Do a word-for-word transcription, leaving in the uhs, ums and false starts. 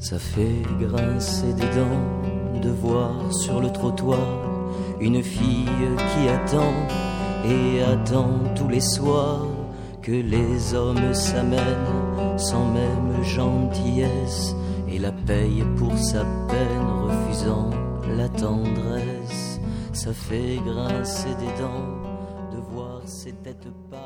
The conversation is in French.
Ça fait grincer des dents de voir sur le trottoir une fille qui attend et attend tous les soirs que les hommes s'amènent sans même gentillesse et la paye pour sa peine, refusant la tendresse. Ça fait grincer des dents de voir ces têtes pâles.